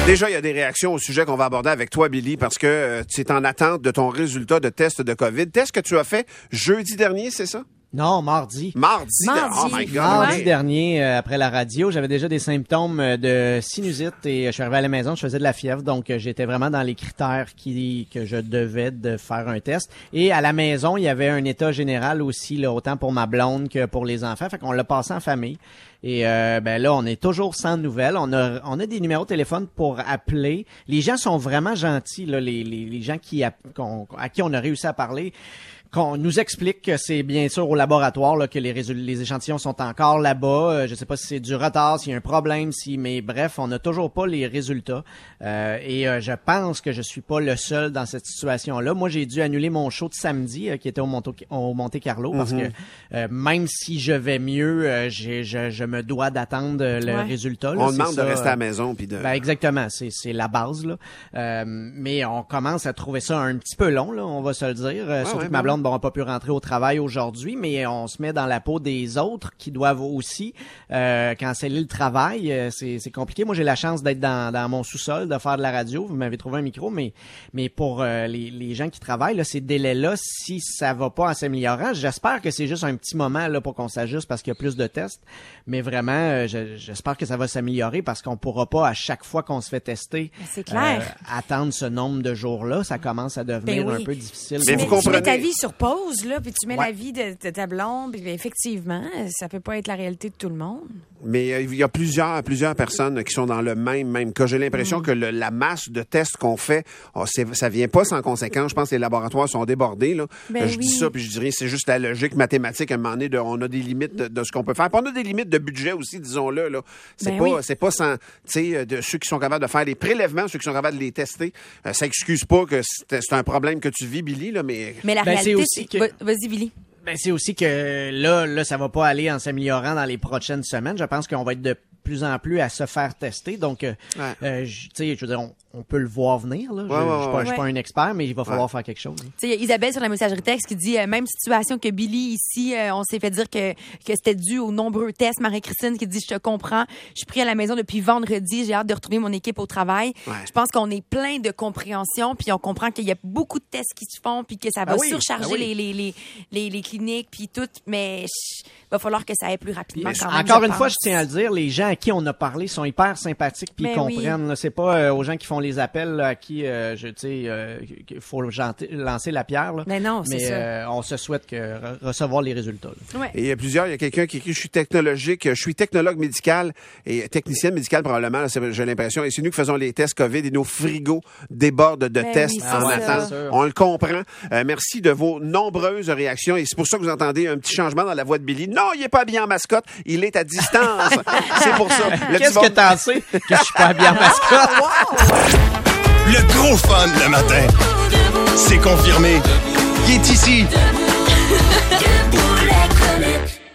Déjà, il y a des réactions au sujet qu'on va aborder avec toi, Billy, parce que tu es en attente de ton résultat de test de COVID. Test que tu as fait jeudi dernier, c'est ça? Non, mardi. Mardi. Oh my God. Mardi dernier, après la radio, j'avais déjà des symptômes de sinusite et je suis arrivé à la maison, je faisais de la fièvre, donc j'étais vraiment dans les critères que je devais de faire un test. Et à la maison, il y avait un état général aussi, là, autant pour ma blonde que pour les enfants, fait qu'on l'a passé en famille. Et là, on est toujours sans nouvelles. On a des numéros de téléphone pour appeler. Les gens sont vraiment gentils, là, les gens à qui on a réussi à parler. Qu'on nous explique que c'est bien sûr au laboratoire là, que les échantillons sont encore là-bas. Je sais pas si c'est du retard, s'il y a un problème, mais bref, on n'a toujours pas les résultats. Je pense que je suis pas le seul dans cette situation-là. Moi, j'ai dû annuler mon show de samedi qui était au Monte Carlo parce que même si je vais mieux, je me dois d'attendre le résultat. Là, on demande de rester à la maison puis de. Ben exactement, c'est la base là. Mais on commence à trouver ça un petit peu long là, on va se le dire. Surtout que ma blonde n'auront pas pu rentrer au travail aujourd'hui, mais on se met dans la peau des autres qui doivent aussi canceller le travail. C'est compliqué. Moi, j'ai la chance d'être dans mon sous-sol, de faire de la radio. Vous m'avez trouvé un micro, mais pour les gens qui travaillent, là, ces délais-là, si ça va pas en s'améliorant, j'espère que c'est juste un petit moment là pour qu'on s'ajuste parce qu'il y a plus de tests. Mais vraiment, j'espère que ça va s'améliorer parce qu'on pourra pas à chaque fois qu'on se fait tester attendre ce nombre de jours-là. Ça commence à devenir un peu difficile. Mais vous comprenez... Tu mets ta vie sur pause, là, puis tu mets la vie de ta blonde, puis effectivement, ça peut pas être la réalité de tout le monde. Mais il y a plusieurs personnes qui sont dans le même cas. J'ai l'impression que la masse de tests qu'on fait, ça vient pas sans conséquence. Je pense que les laboratoires sont débordés. Là. Je dis ça, puis je dirais c'est juste la logique mathématique. À un moment donné, on a des limites de ce qu'on peut faire. Puis on a des limites de budget aussi, disons-le. Là. C'est pas sans, de ceux qui sont capables de faire les prélèvements, ceux qui sont capables de les tester. Ça excuse pas que c'est un problème que tu vis, Billy, là, mais la réalité, Vas-y, Billy. Ben, c'est aussi que là, ça va pas aller en s'améliorant dans les prochaines semaines. Je pense qu'on va être de plus en plus à se faire tester. Donc, je veux dire, on peut le voir venir. Là. Je suis pas un expert, mais il va falloir faire quelque chose. Il y a Isabelle sur la messagerie texte qui dit même situation que Billy ici, on s'est fait dire que c'était dû aux nombreux tests. Marie-Christine qui dit je te comprends, je suis pris à la maison depuis vendredi, j'ai hâte de retrouver mon équipe au travail. Je pense qu'on est plein de compréhension, puis on comprend qu'il y a beaucoup de tests qui se font, puis que ça va surcharger les cliniques, puis tout, mais va falloir que ça aille plus rapidement quand même. Encore une fois, je tiens à le dire, les gens à qui on a parlé sont hyper sympathiques puis ils comprennent. Là, c'est pas aux gens qui font les appels là, à qui il faut lancer la pierre. Là. Mais non, c'est ça. On se souhaite recevoir les résultats. Et il y a quelqu'un qui écrit je suis technologue médical et technicienne médicale probablement, là, j'ai l'impression. Et c'est nous qui faisons les tests COVID et nos frigos débordent de tests en attente. On le comprend. Merci de vos nombreuses réactions et c'est pour ça que vous entendez un petit changement dans la voix de Billy. Non, il est pas habillé en mascotte, il est à distance. C'est pour ça. Qu'est-ce que t'en sais que je suis pas habillé en mascotte? Le gros fun le matin. C'est confirmé. Il est ici. Debout les comiques.